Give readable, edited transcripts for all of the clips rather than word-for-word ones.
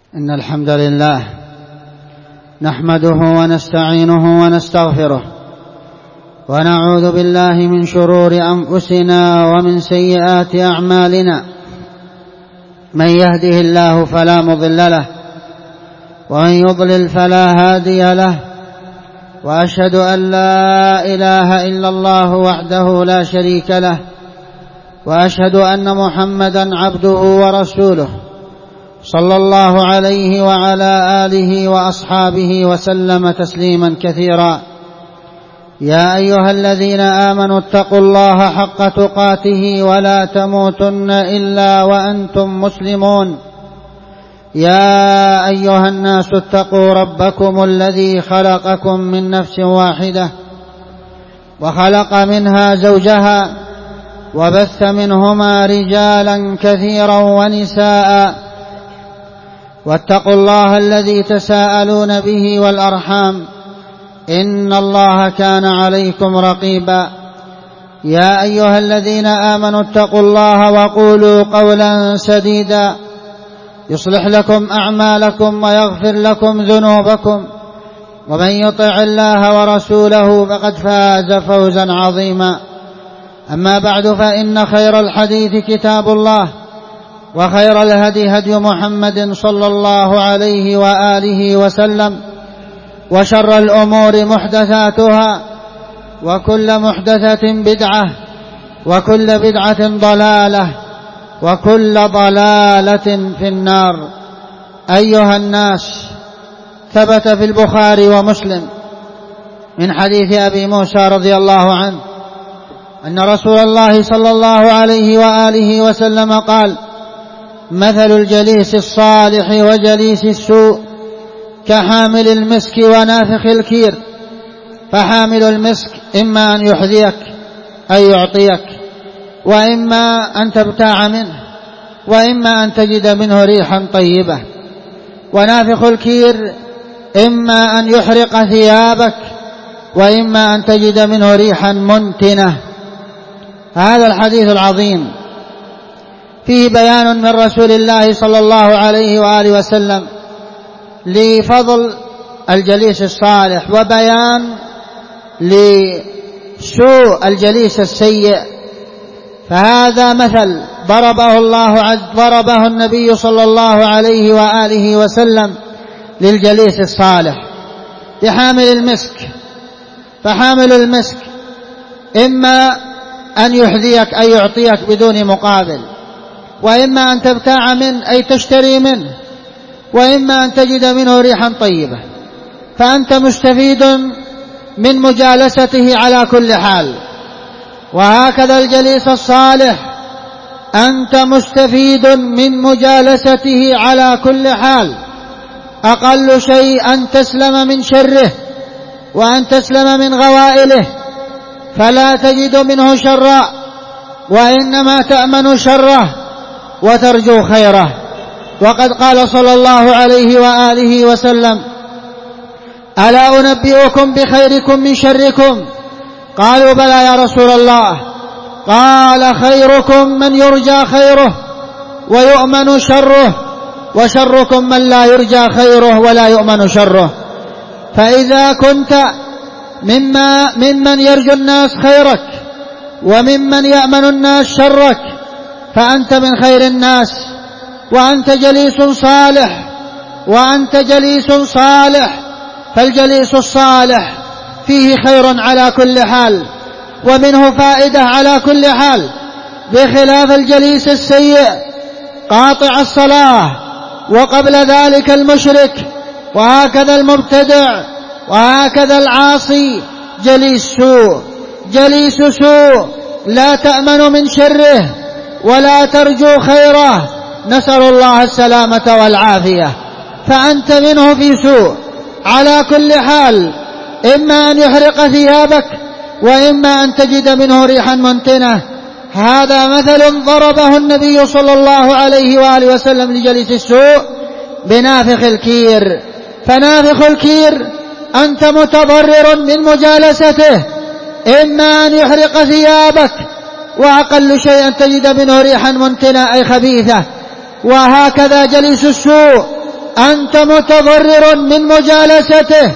إن الحمد لله نحمده ونستعينه ونستغفره ونعوذ بالله من شرور أنفسنا ومن سيئات أعمالنا. من يهده الله فلا مضل له ومن يضلل فلا هادي له، وأشهد أن لا إله إلا الله وحده لا شريك له، وأشهد أن محمدا عبده ورسوله صلى الله عليه وعلى آله وأصحابه وسلم تسليما كثيرا. يا أيها الذين آمنوا اتقوا الله حق تقاته ولا تموتن إلا وأنتم مسلمون. يا أيها الناس اتقوا ربكم الذي خلقكم من نفس واحدة وخلق منها زوجها وبث منهما رجالا كثيرا ونساء، واتقوا الله الذي تساءلون به والأرحام إن الله كان عليكم رقيبا. يا أيها الذين آمنوا اتقوا الله وقولوا قولا سديدا يصلح لكم أعمالكم ويغفر لكم ذنوبكم، ومن يطع الله ورسوله فقد فاز فوزا عظيما. أما بعد، فإن خير الحديث كتاب الله، وخير الهدي هدي محمد صلى الله عليه وآله وسلم، وشر الأمور محدثاتها، وكل محدثة بدعة، وكل بدعة ضلالة، وكل ضلالة في النار. أيها الناس، ثبت في البخاري ومسلم من حديث أبي موسى رضي الله عنه أن رسول الله صلى الله عليه وآله وسلم قال: مثل الجليس الصالح وجليس السوء كحامل المسك ونافخ الكير، فحامل المسك إما أن يحذيك أي يعطيك، وإما أن تبتاع منه، وإما أن تجد منه ريحا طيبة، ونافخ الكير إما أن يحرق ثيابك، وإما أن تجد منه ريحا منتنة. هذا الحديث العظيم فيه بيان من رسول الله صلى الله عليه وآله وسلم لفضل الجليس الصالح، وبيان لسوء الجليس السيء. فهذا مثل ضربه النبي صلى الله عليه وآله وسلم للجليس الصالح بحامل المسك. فحامل المسك إما أن يحذيك أي يعطيك بدون مقابل، وإما أن تبتاع منه أي تشتري منه، وإما أن تجد منه ريحا طيبة. فأنت مستفيد من مجالسته على كل حال. وهكذا الجليس الصالح، أنت مستفيد من مجالسته على كل حال. أقل شيء أن تسلم من شره، وأن تسلم من غوائله، فلا تجد منه شرا، وإنما تأمن شره وترجو خيره. وقد قال صلى الله عليه وآله وسلم: ألا أنبئكم بخيركم من شركم؟ قالوا: بلى يا رسول الله. قال: خيركم من يرجى خيره ويؤمن شره، وشركم من لا يرجى خيره ولا يؤمن شره. فإذا كنت ممن يرجو الناس خيرك وممن يأمن الناس شرك، فأنت من خير الناس، وأنت جليس صالح. فالجليس الصالح فيه خير على كل حال، ومنه فائدة على كل حال، بخلاف الجليس السيء قاطع الصلاة، وقبل ذلك المشرك، وهكذا المبتدع، وهكذا العاصي. جليس سوء لا تأمن من شره ولا ترجو خيره، نسأل الله السلامة والعافية. فأنت منه في سوء على كل حال، إما أن يحرق ثيابك، وإما أن تجد منه ريحا منتنة. هذا مثل ضربه النبي صلى الله عليه وآله وسلم لجليس السوء بنافخ الكير. فنافخ الكير أنت متضرر من مجالسته، إما أن يحرق ثيابك، وأقل شيء أن تجد منه ريحا منتنة أي خبيثة. وهكذا جليس السوء أنت متضرر من مجالسته،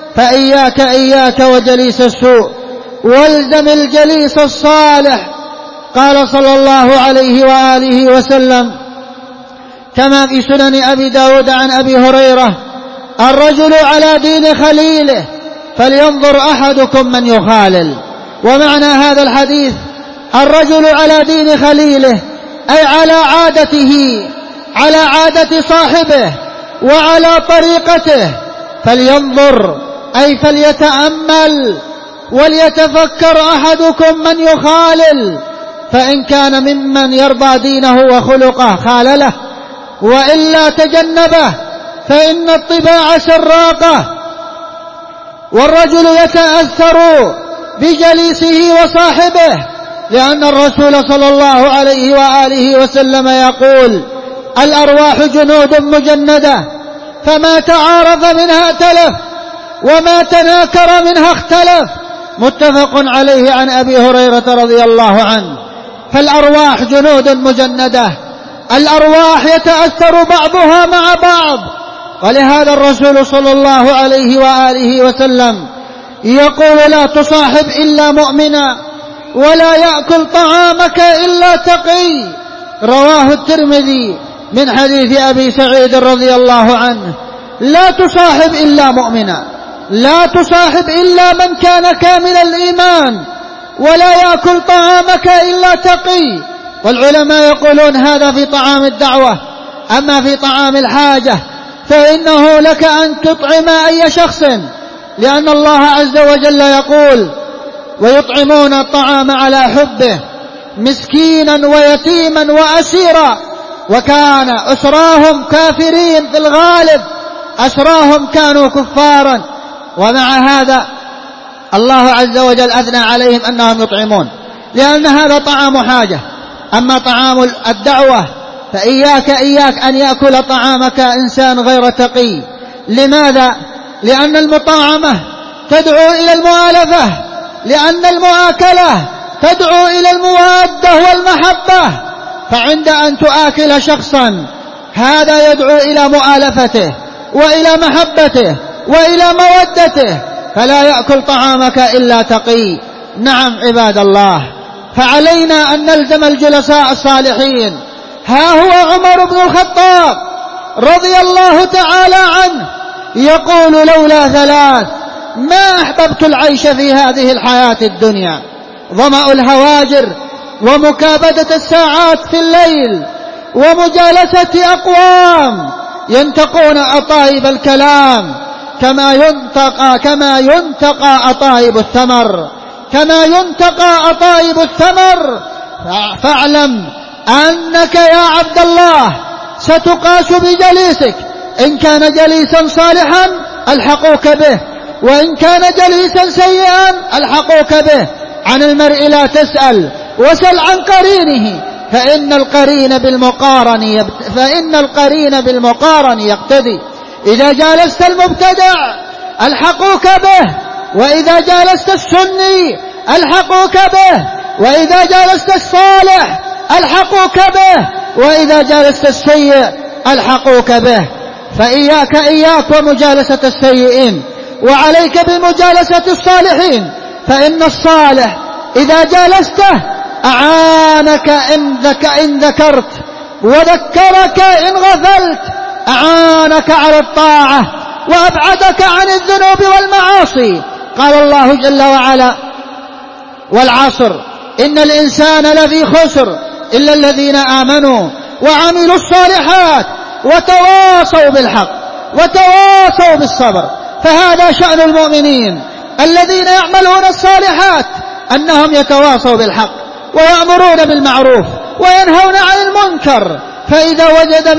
فإياك وجليس السوء، والزم الجليس الصالح. قال صلى الله عليه وآله وسلم كما في سنن أبي داود عن أبي هريرة: الرجل على دين خليله فلينظر أحدكم من يخالل. ومعنى هذا الحديث الرجل على دين خليله أي على عادته، على عادة صاحبه وعلى طريقته، فلينظر أي فليتأمل وليتفكر أحدكم من يخالل، فإن كان ممن يرضى دينه وخلقه خالله، وإلا تجنبه، فإن الطباع سراقة، والرجل يتأثر بجليسه وصاحبه، لأن الرسول صلى الله عليه وآله وسلم يقول: الأرواح جنود مجندة، فما تعارف منها ائتلف، وما تناكر منها اختلف. متفق عليه عن أبي هريرة رضي الله عنه. فالأرواح جنود مجندة، الأرواح يتأثر بعضها مع بعض، ولهذا الرسول صلى الله عليه وآله وسلم يقول: لا تصاحب إلا مؤمنا، ولا يأكل طعامك إلا تقي. رواه الترمذي من حديث أبي سعيد رضي الله عنه: لا تصاحب إلا مؤمنا، لا تصاحب إلا من كان كامل الإيمان، ولا يأكل طعامك إلا تقي. والعلماء يقولون هذا في طعام الدعوة، أما في طعام الحاجة فإنه لك أن تطعم أي شخص، لأن الله عز وجل يقول: ويطعمون الطعام على حبه مسكينا ويتيما وأسيرا. وكان أسراهم كافرين، في الغالب أسراهم كانوا كفارا، ومع هذا الله عز وجل أثنى عليهم أنهم يطعمون، لأن هذا طعام حاجة. أما طعام الدعوة فإياك أن يأكل طعامك إنسان غير تقي. لماذا؟ لأن المطاعمة تدعو إلى المؤالفة، لأن المؤاكلة تدعو إلى المودة والمحبة. فعند أن تؤاكل شخصا هذا يدعو إلى مؤالفته وإلى محبته وإلى مودته، فلا يأكل طعامك إلا تقي. نعم عباد الله، فعلينا أن نلزم الجلساء الصالحين. ها هو عمر بن الخطاب رضي الله تعالى عنه يقول: لولا ثلاث ما أحببت العيش في هذه الحياة الدنيا: ظمأ الهواجر، ومكابدة الساعات في الليل، ومجالسة أقوام ينتقون أطايب الكلام كما ينتقى أطايب الثمر، كما ينتقى أطايب الثمر. فاعلم أنك يا عبد الله ستقاس بجليسك، إن كان جليسا صالحا ألحقوك به، وإن كان جليسا سيئا ألحقوك به. عن المرء لا تسأل، وسل عن قرينه، فإن القرين بالمقارن يقتدي. إذا جالست المبتدع ألحقوك به، وإذا جالست السني ألحقوك به، وإذا جالست الصالح ألحقوك به، وإذا جالست السيء ألحقوك به. فإياك ومجالسة السيئين، وعليك بمجالسة الصالحين، فإن الصالح إذا جالسته أعانك إن ذكرت، وذكرك إن غفلت، أعانك على الطاعة، وأبعدك عن الذنوب والمعاصي. قال الله جل وعلا: والعصر إن الإنسان لفي خسر إلا الذين آمنوا وعملوا الصالحات وتواصوا بالحق وتواصوا بالصبر. فهذا شأن المؤمنين الذين يعملون الصالحات، أنهم يتواصوا بالحق ويأمرون بالمعروف وينهون عن المنكر. فإذا وجد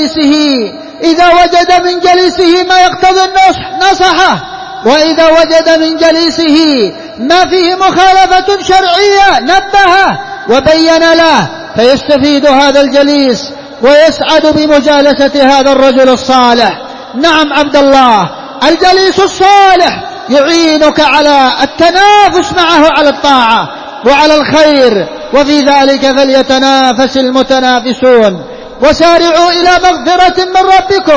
من جليسه ما يقتضي النصح نصحه، وإذا وجد من جليسه ما فيه مخالفة شرعية نبهه وبين له، فيستفيد هذا الجليس ويسعد بمجالسة هذا الرجل الصالح. نعم عبد الله، الجليس الصالح يعينك على التنافس معه على الطاعة وعلى الخير، وفي ذلك فليتنافس المتنافسون. وسارعوا إلى مغفرة من ربكم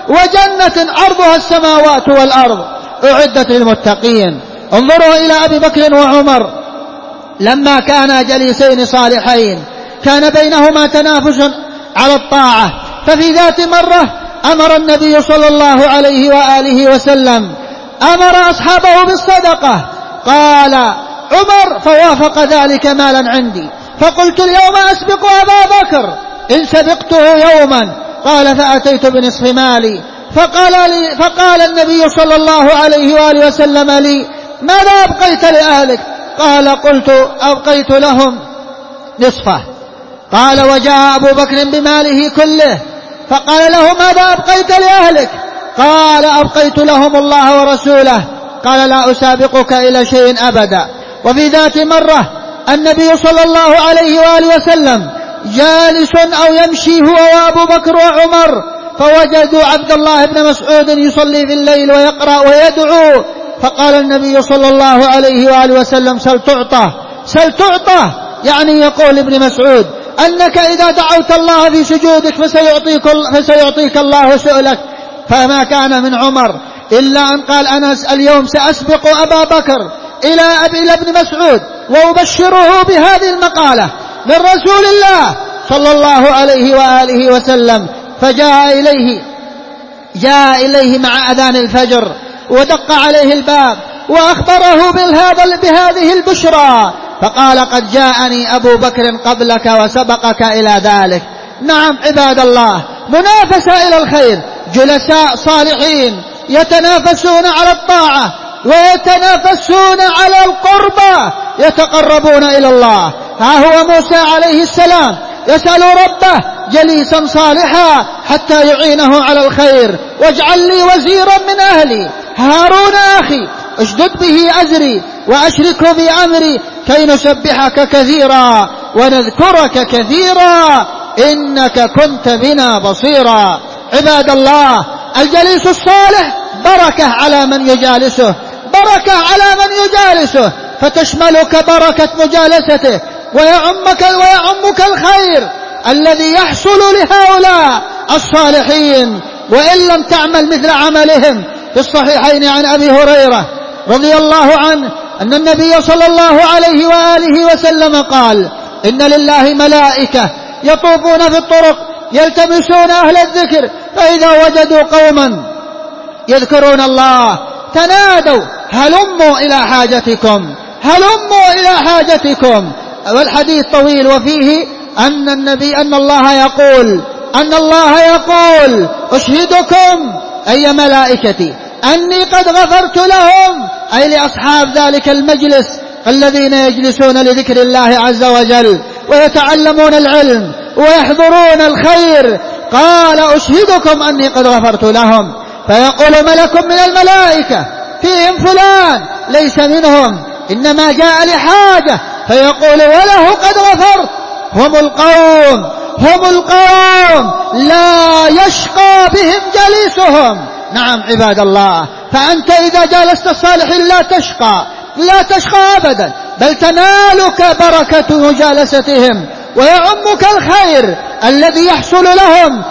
وجنة عرضها السماوات والأرض أعدت للمتقين. انظروا إلى أبي بكر وعمر لما كانا جليسين صالحين كان بينهما تنافس على الطاعة، ففي ذات مرة أمر النبي صلى الله عليه وآله وسلم أمر أصحابه بالصدقة. قال عمر فوافق ذلك مالا عندي، فقلت اليوم أسبق أبا بكر إن سبقته يوما. قال فأتيت بنصف مالي، فقال النبي صلى الله عليه وآله وسلم لي ماذا أبقيت لأهلك؟ قال قلت أبقيت لهم نصفه. قال وجاء أبو بكر بماله كله فقال له ماذا أبقيت لأهلك؟ قال أبقيت لهم الله ورسوله. قال لا أسابقك إلى شيء أبدا. وفي ذات مرة النبي صلى الله عليه وآله وسلم جالس أو يمشي هو وأبو بكر وعمر، فوجدوا عبد الله بن مسعود يصلي في الليل ويقرأ ويدعو، فقال النبي صلى الله عليه وآله وسلم سل تعطى سل تعطى، يعني يقول ابن مسعود أنك إذا دعوت الله في سجودك فسيعطيك الله سؤلك. فما كان من عمر إلا أن قال أنا اليوم سأسبق أبا بكر إلى ابن مسعود وأبشره بهذه المقالة من رسول الله صلى الله عليه وآله وسلم. فجاء إليه مع أذان الفجر ودق عليه الباب وأخبره بهذه البشرى، فقال قد جاءني أبو بكر قبلك وسبقك إلى ذلك. نعم عباد الله، منافسة إلى الخير، جلساء صالحين يتنافسون على الطاعة ويتنافسون على القربة، يتقربون إلى الله. ها هو موسى عليه السلام يسأل ربه جليسا صالحا حتى يعينه على الخير. واجعل لي وزيرا من أهلي هارون أخي اشدد به أزري وأشركه في أمري كي نسبحك كثيرا ونذكرك كثيرا إنك كنت بنا بصيرا. عباد الله، الجليس الصالح بركة على من يجالسه، بركة على من يجالسه، فتشملك بركة مجالسته ويعمك الخير الذي يحصل لهؤلاء الصالحين وإن لم تعمل مثل عملهم. في الصحيحين عن أبي هريرة رضي الله عنه أن النبي صلى الله عليه وآله وسلم قال إن لله ملائكة يطوفون في الطرق يلتمسون أهل الذكر، فإذا وجدوا قوما يذكرون الله تنادوا هلموا إلى حاجتكم هلموا إلى حاجتكم. والحديث طويل وفيه أن الله يقول أشهدكم أي ملائكتي أني قد غفرت لهم، أي لأصحاب ذلك المجلس الذين يجلسون لذكر الله عز وجل ويتعلمون العلم ويحضرون الخير. قال أشهدكم أني قد غفرت لهم، فيقول ملك من الملائكة فيهم فلان ليس منهم إنما جاء لحاجة، فيقول وله قد غفرت. هم القوم لا يشقى بهم جليسهم. نعم عباد الله، فأنت إذا جالست الصالحين لا تشقى أبدا، بل تنالك بركة مجالستهم ويعمك الخير الذي يحصل لهم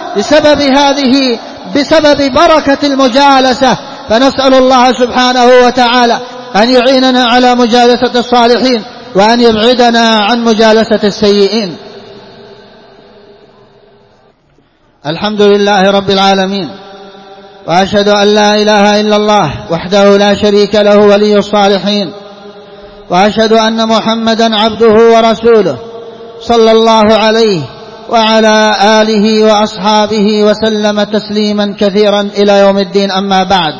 بسبب بركة المجالسة. فنسأل الله سبحانه وتعالى أن يعيننا على مجالسة الصالحين وأن يبعدنا عن مجالسة السيئين. الحمد لله رب العالمين، وأشهد أن لا إله إلا الله وحده لا شريك له ولي الصالحين، وأشهد أن محمدا عبده ورسوله صلى الله عليه وعلى آله وأصحابه وسلم تسليما كثيرا إلى يوم الدين. أما بعد،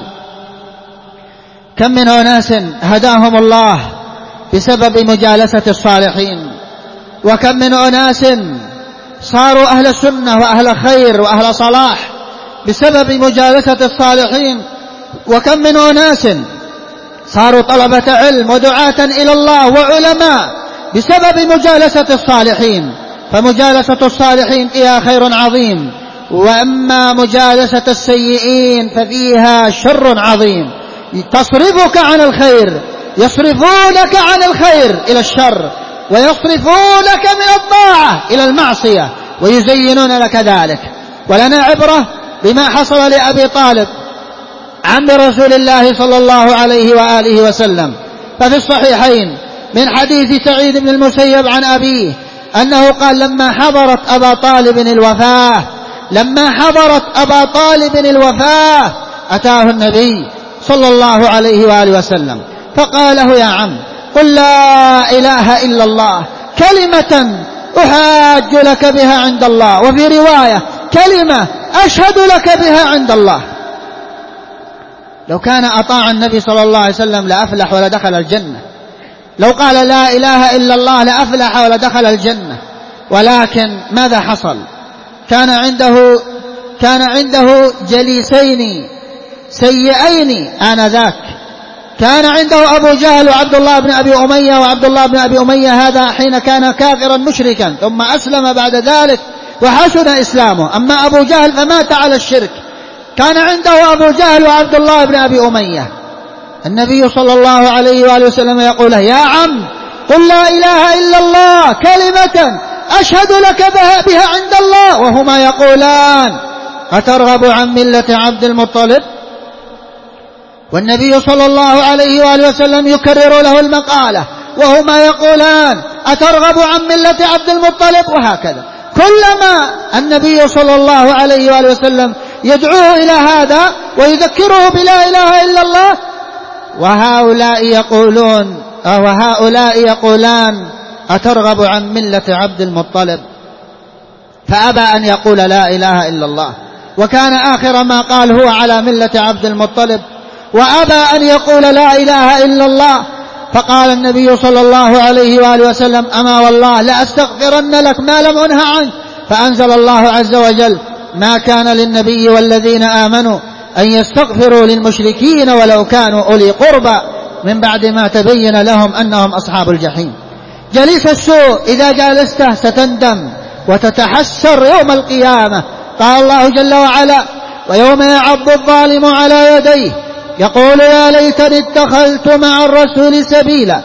كم من أناس هداهم الله بسبب مجالسة الصالحين، وكم من أناس صاروا أهل سنة وأهل خير وأهل صلاح بسبب مجالسة الصالحين، وكم من أناس صاروا طلبة علم ودعاة إلى الله وعلماء بسبب مجالسة الصالحين. فمجالسة الصالحين فيها خير عظيم، وأما مجالسة السيئين ففيها شر عظيم، تصرفك عن الخير، يصرفونك عن الخير إلى الشر، ويصرفونك من الطاعة إلى المعصية، ويزينون لك ذلك. ولنا عبرة بما حصل لأبي طالب عم رسول الله صلى الله عليه وآله وسلم. ففي الصحيحين من حديث سعيد بن المسيب عن أبيه أنه قال لما حضرت أبا طالب الوفاة أتاه النبي صلى الله عليه وآله وسلم فقال له يا عم قل لا إله إلا الله كلمة أحاج لك بها عند الله، وفي رواية كلمة أشهد لك بها عند الله. لو كان أطاع النبي صلى الله عليه وسلم لأفلح ولدخل الجنة، لو قال لا إله إلا الله لأفلح ولدخل الجنة. ولكن ماذا حصل؟ كان عنده جليسين سيئين آنذاك، كان عنده أبو جهل وعبد الله بن أبي أمية، وعبد الله بن أبي أمية هذا حين كان كافرا مشركا ثم أسلم بعد ذلك وحسن إسلامه، أما أبو جهل فمات على الشرك. كان عنده أبو جهل وعبد الله بن أبي أمية. النبي صلى الله عليه وآله وسلم يقول له يا عم قل لا إله إلا الله كلمة أشهد لك بها عند الله، وهما يقولان أترغب عن ملة عبد المطلب؟ والنبي صلى الله عليه وآله وسلم يكرر له المقالة وهما يقولان أترغب عن ملة عبد المطلب، وهكذا كلما النبي صلى الله عليه وآله وسلم يدعوه إلى هذا ويذكره بلا إله إلا الله، وهؤلاء يقولان أترغب عن ملة عبد المطلب، فأبى أن يقول لا إله إلا الله، وكان آخر ما قال هو على ملة عبد المطلب، وأبى أن يقول لا إله إلا الله. فقال النبي صلى الله عليه وآله وسلم أما والله لأستغفرن لك ما لم أنه عنك. فأنزل الله عز وجل ما كان للنبي والذين آمنوا أن يستغفروا للمشركين ولو كانوا أولي قربى من بعد ما تبين لهم أنهم أصحاب الجحيم. جليس السوء إذا جالسته ستندم وتتحسر يوم القيامة. قال الله جل وعلا ويوم يعض الظالم على يديه يقول يا ليتني اتخذت مع الرسول سبيلا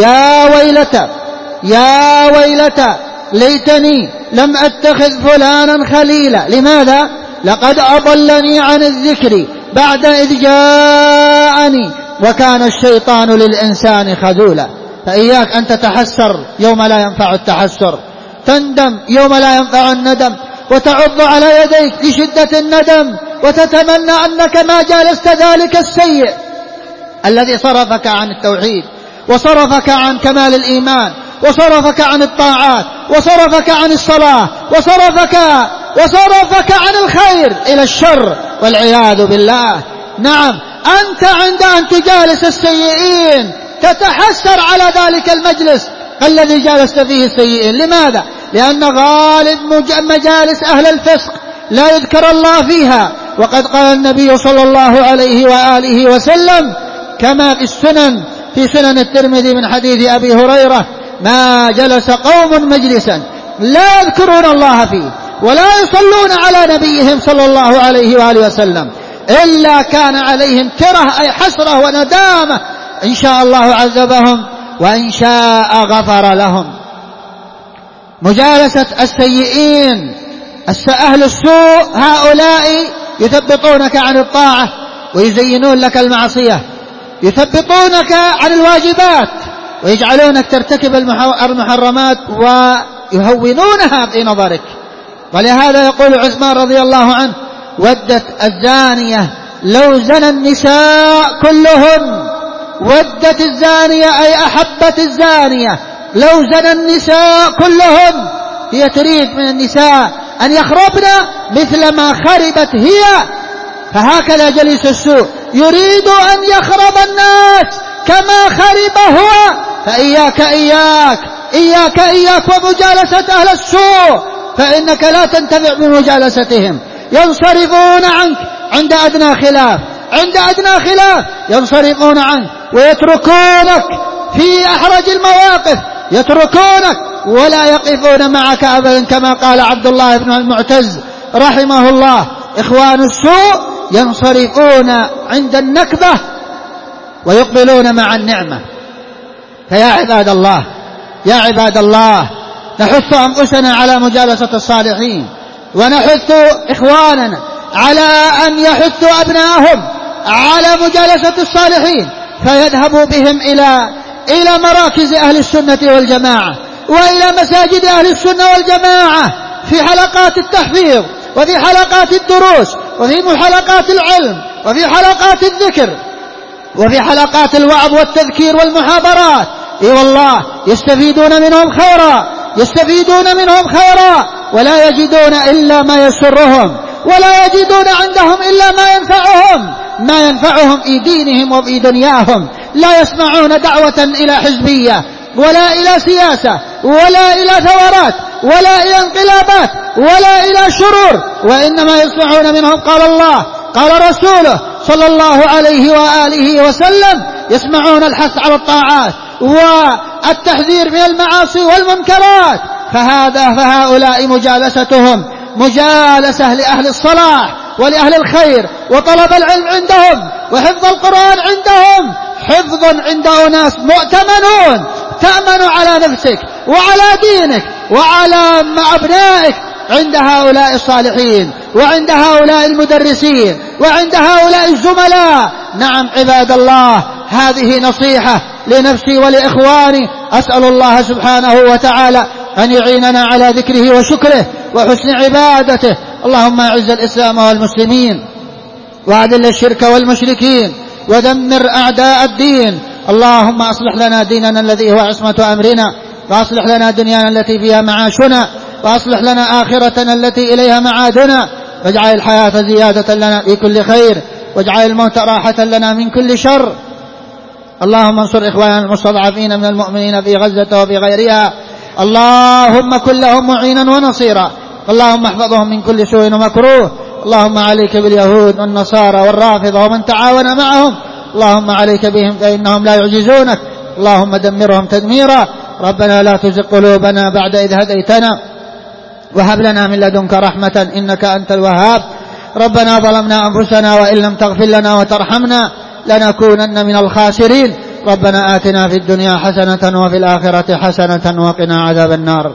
يا ويلتى ليتني لم أتخذ فلانا خليلا. لماذا؟ لقد أضلني عن الذكر بعد إذ جاءني وكان الشيطان للإنسان خذولا. فإياك أن تتحسر يوم لا ينفع التحسر، تندم يوم لا ينفع الندم، وتعض على يديك لشدة الندم وتتمنى أنك ما جالست ذلك السيء الذي صرفك عن التوحيد وصرفك عن كمال الإيمان وصرفك عن الطاعات وصرفك عن الصلاة وصرفك عن الخير إلى الشر والعياذ بالله. نعم أنت عند أن تجالس السيئين تتحسر على ذلك المجلس الذي جالست فيه السيئين. لماذا؟ لأن غالب مجالس أهل الفسق لا يذكر الله فيها، وقد قال النبي صلى الله عليه وآله وسلم كما في سنن الترمذي من حديث أبي هريرة ما جلس قوم مجلسا لا يذكرون الله فيه ولا يصلون على نبيهم صلى الله عليه وآله وسلم إلا كان عليهم كره أي حسرة وندامة، إن شاء الله عذبهم وإن شاء غفر لهم. مجالسة السيئين أهل السوء هؤلاء يثبطونك عن الطاعة ويزينون لك المعصية، يثبطونك عن الواجبات ويجعلونك ترتكب المحرمات ويهونونها في نظرك. ولهذا يقول عثمان رضي الله عنه ودت الزانية لو زنى النساء كلهن، ودت الزانية أي أحبت الزانية لو زنى النساء كلهن. هي تريد من النساء أن يخربن مثل ما خربت هي. فهكذا جليس السوء يريد أن يخرب الناس كما خرب هو. فإياك ومجالسة أهل السوء، فإنك لا تنتفع بمجالستهم. ينصرفون عنك عند أدنى خلاف ينصرفون عنك ويتركونك في أحرج المواقف، يتركونك ولا يقفون معك أبدا، كما قال عبد الله بن المعتز رحمه الله إخوان السوء ينصرفون عند النكبة ويقبلون مع النعمة. فيا عباد الله نحث أنفسنا على مجالسة الصالحين، ونحث إخواننا على أن يحثوا أبنائهم على مجالسة الصالحين، فيذهبوا بهم إلى مراكز أهل السنة والجماعة وإلى مساجد أهل السنة والجماعة في حلقات التحفيظ وفي حلقات الدروس وفي حلقات العلم وفي حلقات الذكر وفي حلقات الوعظ والتذكير والمحاضرات. اي والله يستفيدون منهم خيرا ولا يجدون إلا ما يسرهم ولا يجدون عندهم إلا ما ينفعهم في دينهم وفي دنياهم. لا يسمعون دعوة إلى حزبية ولا إلى سياسة ولا إلى ثورات ولا إلى انقلابات ولا إلى شرور، وإنما يسمعون منهم قال الله قال رسوله صلى الله عليه وآله وسلم، يسمعون الحث على الطاعات والتحذير من المعاصي والمنكرات. فهؤلاء مجالستهم مجالسة لأهل الصلاح ولأهل الخير، وطلب العلم عندهم وحفظ القرآن عندهم حفظ عند أناس مؤتمنون، تأمن على نفسك وعلى دينك وعلى أبنائك عند هؤلاء الصالحين وعند هؤلاء المدرسين وعند هؤلاء الزملاء. نعم عباد الله، هذه نصيحة لنفسي ولإخواني، أسأل الله سبحانه وتعالى أن يعيننا على ذكره وشكره وحسن عبادته. اللهم أعز الإسلام والمسلمين وأذل الشرك والمشركين ودمر أعداء الدين. اللهم أصلح لنا ديننا الذي هو عصمة أمرنا، وأصلح لنا دنيانا التي فيها معاشنا، وأصلح لنا آخرتنا التي إليها معادنا، واجعل الحياة زيادة لنا في كل خير، واجعل الموت راحة لنا من كل شر. اللهم انصر إخواننا المستضعفين من المؤمنين في غزة وفي غيرها، اللهم كن لهم معينا ونصيرا، اللهم احفظهم من كل سوء ومكروه. اللهم عليك باليهود والنصارى والرافضة ومن تعاون معهم، اللهم عليك بهم فإنهم لا يعجزونك، اللهم دمرهم تدميرا. ربنا لا تزغ قلوبنا بعد إذ هديتنا وهب لنا من لدنك رحمة إنك أنت الوهاب. ربنا ظلمنا أنفسنا وإن لم تغفر لنا وترحمنا لنكونن من الخاسرين. ربنا آتنا في الدنيا حسنة وفي الآخرة حسنة وقنا عذاب النار.